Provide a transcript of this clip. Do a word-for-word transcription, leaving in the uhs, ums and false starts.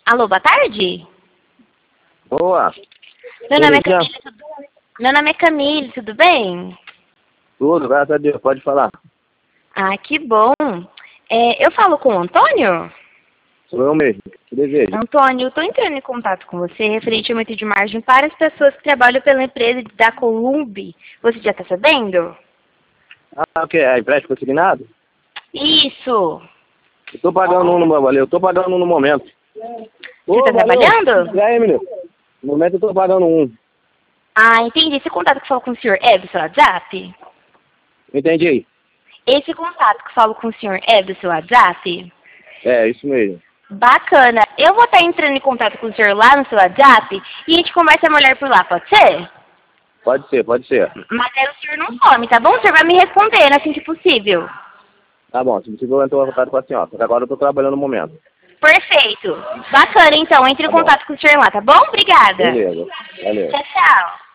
Alô, boa tarde? Boa. Meu nome é Camille, tudo... Meu nome é Camille, tudo bem? Tudo, graças a Deus, pode falar. Ah, que bom. É, eu falo com o Antônio? Sou eu mesmo, que desejo. Antônio, eu estou entrando em contato com você referente ao aumento de margem para as pessoas que trabalham pela empresa da Columbi. Você já está sabendo? Ah, o que? É empréstimo consignado? Isso. Eu tô pagando um no, valeu, eu tô pagando um no momento. Você está trabalhando? E aí, menino? No momento eu tô pagando um. Ah, entendi. Esse contato que falo com o senhor é do seu WhatsApp? Entendi. Esse contato que falo com o senhor é do seu WhatsApp? É, isso mesmo. Bacana. Eu vou estar entrando em contato com o senhor lá no seu WhatsApp e a gente conversa melhor por lá, pode ser? Pode ser, pode ser. Mas aí o senhor não some, tá bom? O senhor vai me responder assim que possível. Tá bom, se possível eu entro em contato com a senhora, porque agora eu tô trabalhando no momento. Perfeito. Bacana, então. Entre em Tá bom. contato com o senhor lá, tá bom? Obrigada. Beleza, valeu. Tchau, tchau.